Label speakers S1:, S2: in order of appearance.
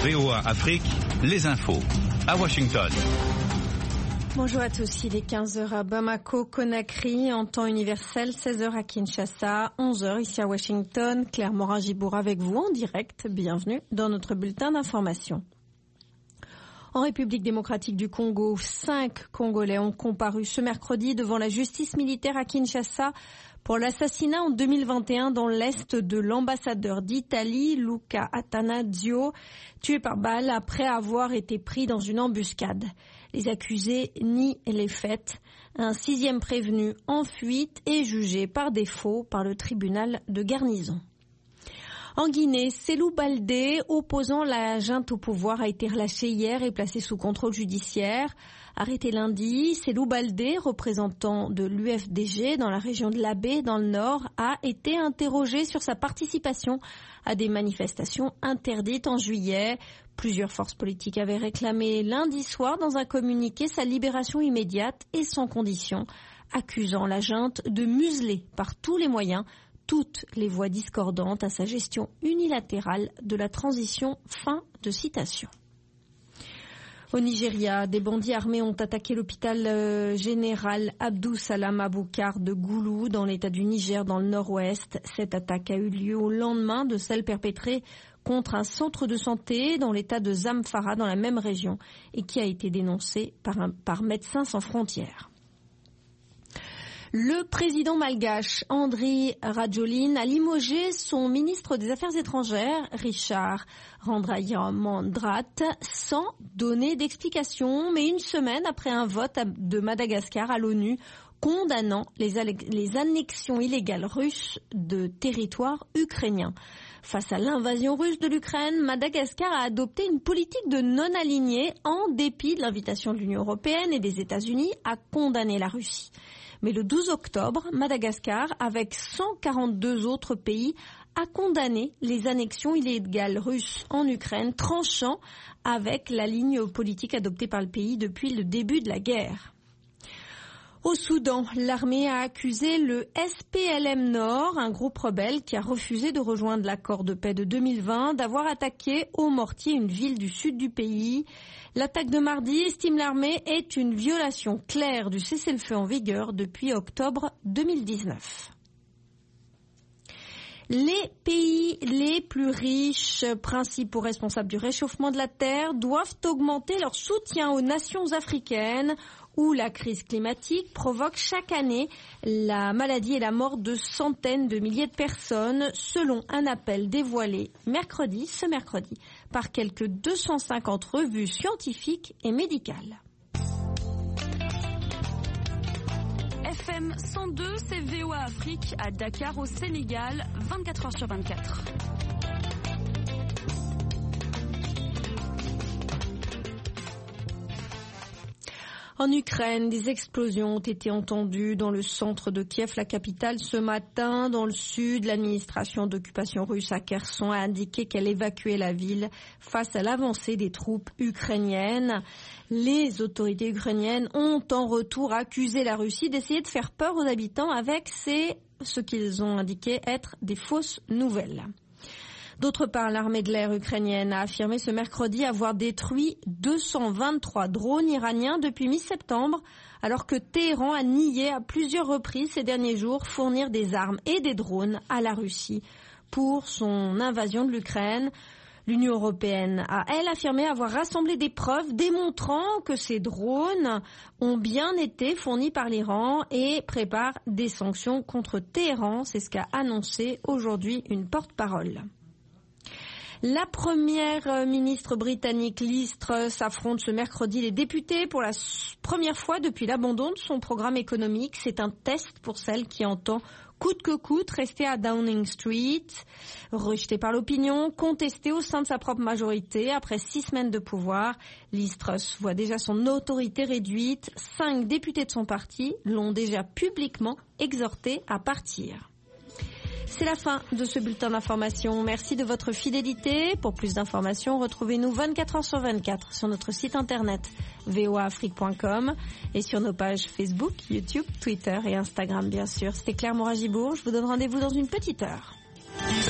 S1: VOA Afrique, les infos. À Washington.
S2: Bonjour à tous, il est 15h à Bamako, Conakry, en temps universel, 16h à Kinshasa, 11h ici à Washington. Claire Morin-Gibour avec vous en direct. Bienvenue dans notre bulletin d'information. En République démocratique du Congo, 5 Congolais ont comparu ce mercredi devant la justice militaire à Kinshasa pour l'assassinat en 2021 dans l'est de l'ambassadeur d'Italie, Luca Attanasio, tué par balle après avoir été pris dans une embuscade. Les accusés nient les faits. Un 6e prévenu en fuite est jugé par défaut par le tribunal de garnison. En Guinée, Cellou Baldé, opposant la junte au pouvoir, a été relâché hier et placé sous contrôle judiciaire. Arrêté lundi, Cellou Baldé, représentant de l'UFDG dans la région de l'Abbé, dans le Nord, a été interrogé sur sa participation à des manifestations interdites en juillet. Plusieurs forces politiques avaient réclamé lundi soir dans un communiqué sa libération immédiate et sans condition, accusant la junte de museler par tous les moyens toutes les voix discordantes à sa gestion unilatérale de la transition. Fin de citation. Au Nigeria, des bandits armés ont attaqué l'hôpital général Abdou Salam Aboukar de Goulou dans l'état du Niger dans le nord-ouest. Cette attaque a eu lieu au lendemain de celle perpétrée contre un centre de santé dans l'état de Zamfara dans la même région et qui a été dénoncée par Médecins sans frontières. Le président malgache Andry Rajoelina a limogé son ministre des Affaires étrangères, Richard Randrayamandrat, sans donner d'explication, mais une semaine après un vote de Madagascar à l'ONU condamnant les annexions illégales russes de territoires ukrainiens. Face à l'invasion russe de l'Ukraine, Madagascar a adopté une politique de non-alignés en dépit de l'invitation de l'Union européenne et des États-Unis à condamner la Russie. Mais le 12 octobre, Madagascar, avec 142 autres pays, a condamné les annexions illégales russes en Ukraine, tranchant avec la ligne politique adoptée par le pays depuis le début de la guerre. Au Soudan, l'armée a accusé le SPLM Nord, un groupe rebelle qui a refusé de rejoindre l'accord de paix de 2020, d'avoir attaqué au mortier une ville du sud du pays. L'attaque de mardi, estime l'armée, est une violation claire du cessez-le-feu en vigueur depuis octobre 2019. Les pays les plus riches, principaux responsables du réchauffement de la Terre, doivent augmenter leur soutien aux nations africaines où la crise climatique provoque chaque année la maladie et la mort de centaines de milliers de personnes, selon un appel dévoilé ce mercredi, par quelques 250 revues scientifiques et médicales.
S3: FM 102, c'est VOA Afrique à Dakar au Sénégal, 24h/24.
S2: En Ukraine, des explosions ont été entendues dans le centre de Kiev, la capitale, ce matin. Dans le sud, l'administration d'occupation russe à Kherson a indiqué qu'elle évacuait la ville face à l'avancée des troupes ukrainiennes. Les autorités ukrainiennes ont en retour accusé la Russie d'essayer de faire peur aux habitants avec ce qu'ils ont indiqué être des fausses nouvelles. D'autre part, l'armée de l'air ukrainienne a affirmé ce mercredi avoir détruit 223 drones iraniens depuis mi-septembre, alors que Téhéran a nié à plusieurs reprises ces derniers jours fournir des armes et des drones à la Russie pour son invasion de l'Ukraine. L'Union européenne a, elle, affirmé avoir rassemblé des preuves démontrant que ces drones ont bien été fournis par l'Iran et prépare des sanctions contre Téhéran. C'est ce qu'a annoncé aujourd'hui une porte-parole. La première ministre britannique Liz Truss affronte ce mercredi les députés pour la première fois depuis l'abandon de son programme économique. C'est un test pour celle qui entend coûte que coûte rester à Downing Street. Rejetée par l'opinion, contestée au sein de sa propre majorité après 6 semaines de pouvoir, Liz Truss voit déjà son autorité réduite. 5 députés de son parti l'ont déjà publiquement exhortée à partir. C'est la fin de ce bulletin d'information. Merci de votre fidélité. Pour plus d'informations, retrouvez-nous 24h/24 sur notre site internet voaafrique.com et sur nos pages Facebook, YouTube, Twitter et Instagram bien sûr. C'était Claire Morin-Gibour. Je vous donne rendez-vous dans une petite heure.